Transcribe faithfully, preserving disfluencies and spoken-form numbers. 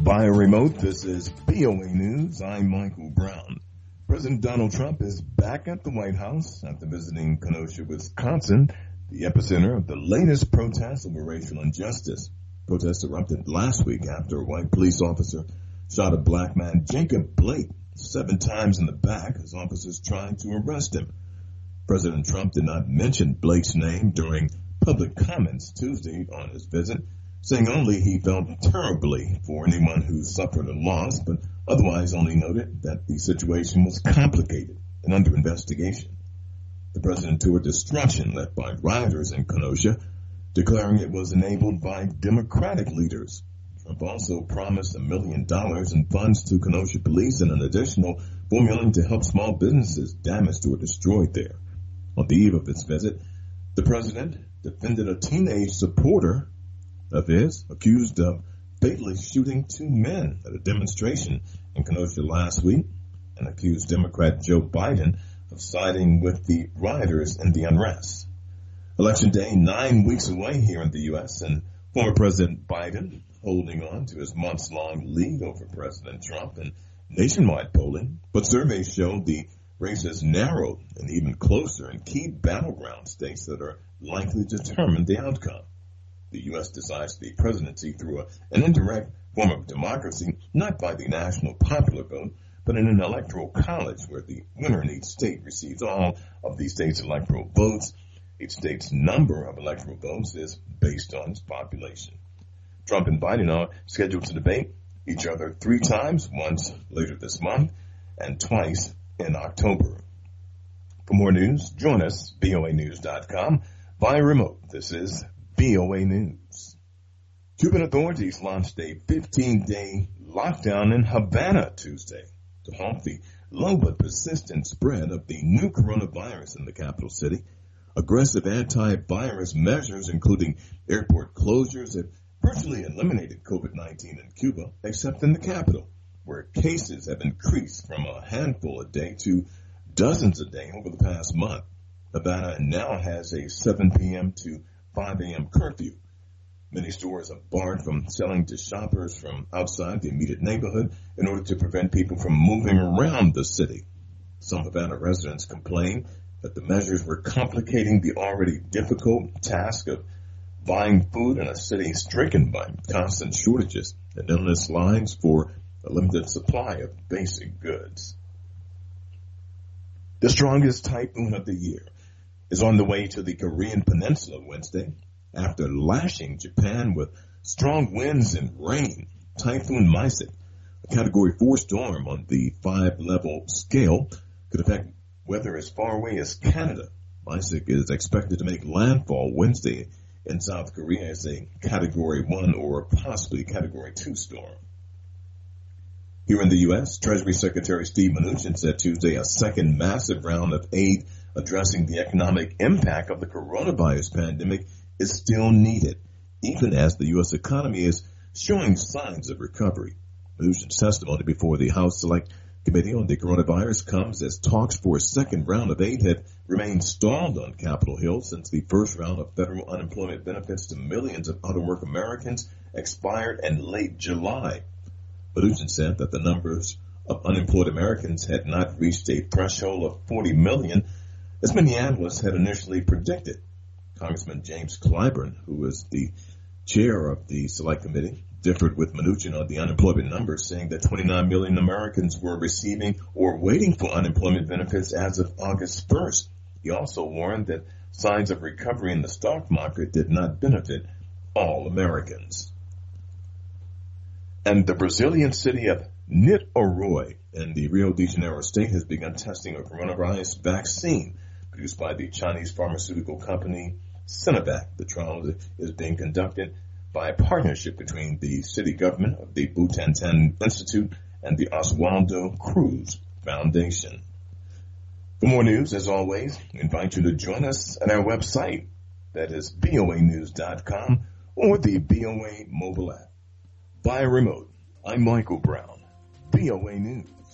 Via remote, this is B O A News. I'm Michael Brown. President Donald Trump is back at the White House after visiting Kenosha, Wisconsin, the epicenter of the latest protests over racial injustice. Protests erupted last week after a white police officer shot a black man, Jacob Blake, seven times in the back as officers tried to arrest him. President Trump did not mention Blake's name during public comments Tuesday on his visit, saying only he felt terribly for anyone who suffered a loss, but otherwise only noted that the situation was complicated and under investigation. The president toured destruction led by rioters in Kenosha, declaring it was enabled by Democratic leaders. Trump also promised a million dollars in funds to Kenosha police and an additional four million dollars to help small businesses damaged or destroyed there. On the eve of his visit, the president defended a teenage supporter of his accused of fatally shooting two men at a demonstration in Kenosha last week and accused Democrat Joe Biden of siding with the rioters in the unrest. Election day nine weeks away here in the U S, and former President Biden holding on to his months-long lead over President Trump in nationwide polling, but surveys show the race has narrowed and even closer in key battleground states that are likely to determine the outcome. The U S decides the presidency through a, an indirect form of democracy, not by the national popular vote, but in an electoral college where the winner in each state receives all of the state's electoral votes. Each state's number of electoral votes is based on its population. Trump and Biden are scheduled to debate each other three times, once later this month and twice in October. For more news, join us, B O A news dot com, via remote. This is B O A News. Cuban authorities launched a fifteen-day lockdown in Havana Tuesday to halt the low but persistent spread of the new coronavirus in the capital city. Aggressive antivirus measures, including airport closures, have virtually eliminated COVID nineteen in Cuba, except in the capital, where cases have increased from a handful a day to dozens a day over the past month. Havana now has a seven p.m. to five a.m. curfew. Many stores are barred from selling to shoppers from outside the immediate neighborhood in order to prevent people from moving around the city. Some Havana residents complain that the measures were complicating the already difficult task of buying food in a city stricken by constant shortages and endless lines for a limited supply of basic goods. The strongest typhoon of the year is on the way to the Korean Peninsula Wednesday. After lashing Japan with strong winds and rain, Typhoon Maisik, a Category four storm on the five-level scale, could affect weather as far away as Canada. Maisik is expected to make landfall Wednesday in South Korea as a Category one or possibly Category two storm. Here in the U S, Treasury Secretary Steve Mnuchin said Tuesday a second massive round of aid addressing the economic impact of the coronavirus pandemic is still needed, even as the U S economy is showing signs of recovery. Mnuchin's testimony before the House Select Committee on the Coronavirus comes as talks for a second round of aid have remained stalled on Capitol Hill since the first round of federal unemployment benefits to millions of out-of-work Americans expired in late July. Mnuchin said that the numbers of unemployed Americans had not reached a threshold of forty million, as many analysts had initially predicted. Congressman James Clyburn, who is the chair of the Select Committee, differed with Mnuchin on the unemployment numbers, saying that twenty-nine million Americans were receiving or waiting for unemployment benefits as of August first. He also warned that signs of recovery in the stock market did not benefit all Americans. And the Brazilian city of Niterói in the Rio de Janeiro state has begun testing a coronavirus vaccine produced by the Chinese pharmaceutical company Sinovac. The trial is being conducted by a partnership between the city government of the Butantan Institute and the Oswaldo Cruz Foundation. For more news, as always, we invite you to join us at our website, that is B O A news dot com, or the B O A mobile app. Via remote, I'm Michael Brown, B O A News.